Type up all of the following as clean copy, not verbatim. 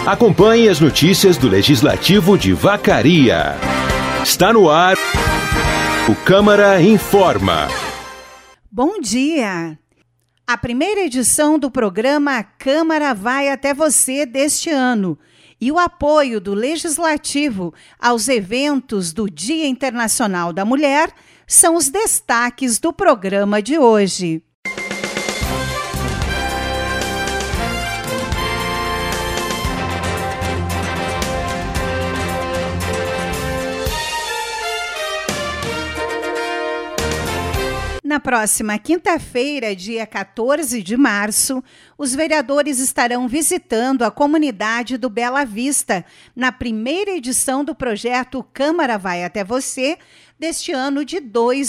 Acompanhe as notícias do Legislativo de Vacaria. Está no ar o Câmara Informa. Bom dia! A primeira edição do programa Câmara Vai Até Você deste ano e o apoio do Legislativo aos eventos do Dia Internacional da Mulher são os destaques do programa de hoje. Na próxima quinta-feira, dia 14 de março, os vereadores estarão visitando a comunidade do Bela Vista, na primeira edição do projeto Câmara Vai Até Você, deste ano de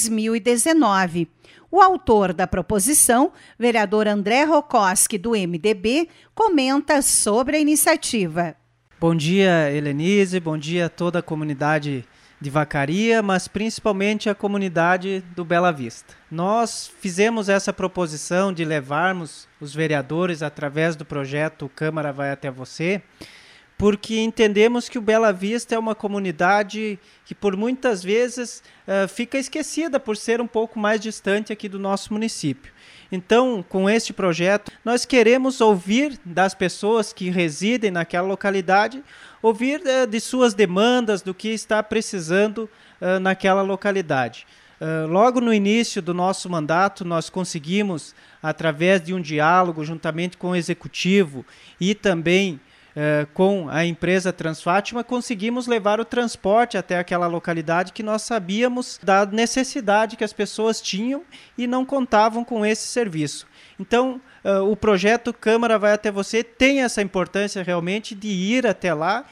2019. O autor da proposição, vereador André Rokoski, do MDB, comenta sobre a iniciativa. Bom dia, Helenise, bom dia a toda a comunidade de Vacaria, mas principalmente a comunidade do Bela Vista. Nós fizemos essa proposição de levarmos os vereadores através do projeto Câmara Vai Até Você, porque entendemos que o Bela Vista é uma comunidade que por muitas vezes fica esquecida por ser um pouco mais distante aqui do nosso município. Então, com este projeto, nós queremos ouvir das pessoas que residem naquela localidade, ouvir de suas demandas, do que está precisando naquela localidade. Logo no início do nosso mandato, nós conseguimos, através de um diálogo juntamente com o Executivo e também com a empresa Transfátima, conseguimos levar o transporte até aquela localidade que nós sabíamos da necessidade que as pessoas tinham e não contavam com esse serviço. Então, o projeto Câmara Vai Até Você tem essa importância realmente de ir até lá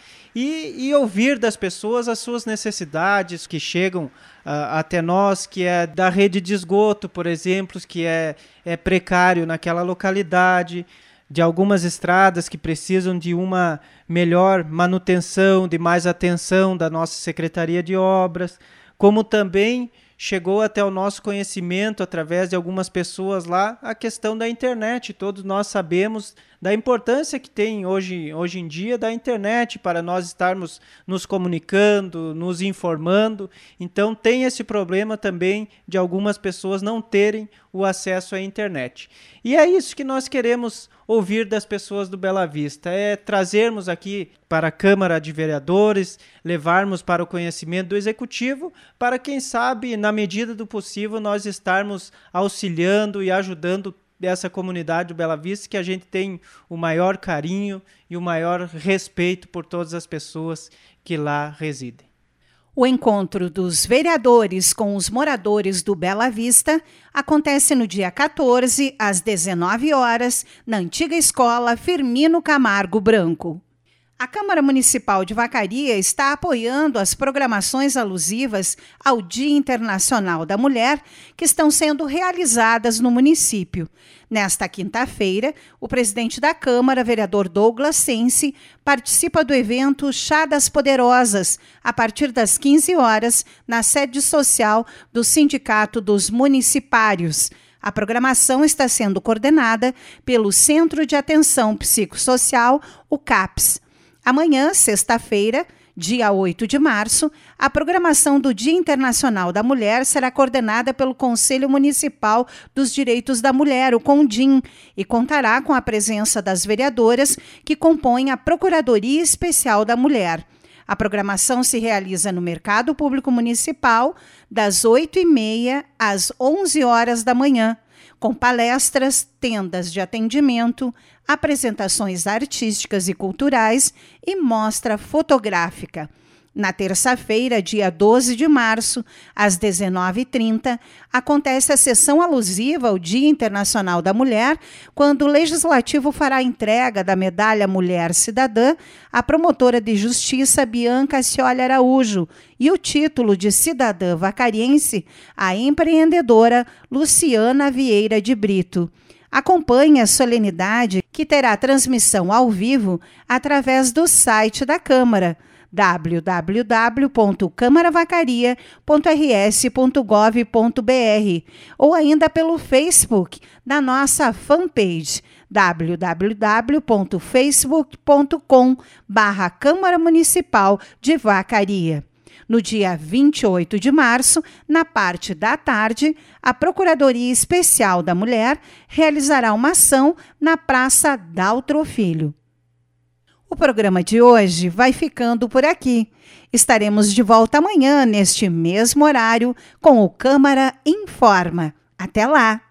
e ouvir das pessoas as suas necessidades que chegam até nós, que é da rede de esgoto, por exemplo, que é precário naquela localidade, de algumas estradas que precisam de uma melhor manutenção, de mais atenção da nossa Secretaria de Obras, como também chegou até o nosso conhecimento, através de algumas pessoas lá, a questão da internet. Todos nós sabemos da importância que tem hoje em dia da internet para nós estarmos nos comunicando, nos informando. Então tem esse problema também de algumas pessoas não terem o acesso à internet. E é isso que nós queremos ouvir das pessoas do Bela Vista, é trazermos aqui para a Câmara de Vereadores, levarmos para o conhecimento do Executivo, para quem sabe, na medida do possível, nós estarmos auxiliando e ajudando dessa comunidade do Bela Vista, que a gente tem o maior carinho e o maior respeito por todas as pessoas que lá residem. O encontro dos vereadores com os moradores do Bela Vista acontece no dia 14, às 19 horas, na antiga escola Firmino Camargo Branco. A Câmara Municipal de Vacaria está apoiando as programações alusivas ao Dia Internacional da Mulher que estão sendo realizadas no município. Nesta quinta-feira, o presidente da Câmara, vereador Douglas Sense, participa do evento Chá das Poderosas, a partir das 15 horas, na sede social do Sindicato dos Municipários. A programação está sendo coordenada pelo Centro de Atenção Psicossocial, o CAPS. Amanhã, sexta-feira, dia 8 de março, a programação do Dia Internacional da Mulher será coordenada pelo Conselho Municipal dos Direitos da Mulher, o CONDIM, e contará com a presença das vereadoras que compõem a Procuradoria Especial da Mulher. A programação se realiza no Mercado Público Municipal, das 8h30 às 11 horas da manhã, com palestras, tendas de atendimento, apresentações artísticas e culturais e mostra fotográfica. Na terça-feira, dia 12 de março, às 19h30, acontece a sessão alusiva ao Dia Internacional da Mulher, quando o Legislativo fará a entrega da Medalha Mulher Cidadã à promotora de justiça Bianca Scioli Araújo e o título de cidadã vacariense à empreendedora Luciana Vieira de Brito. Acompanhe a solenidade, que terá transmissão ao vivo através do site da Câmara, www.câmaravacaria.rs.gov.br ou ainda pelo Facebook, na nossa fanpage www.facebook.com/Câmara Municipal de Vacaria. No dia 28 de março, na parte da tarde, a Procuradoria Especial da Mulher realizará uma ação na Praça Daltro Filho. O programa de hoje vai ficando por aqui. Estaremos de volta amanhã, neste mesmo horário, com o Câmara Informa. Até lá!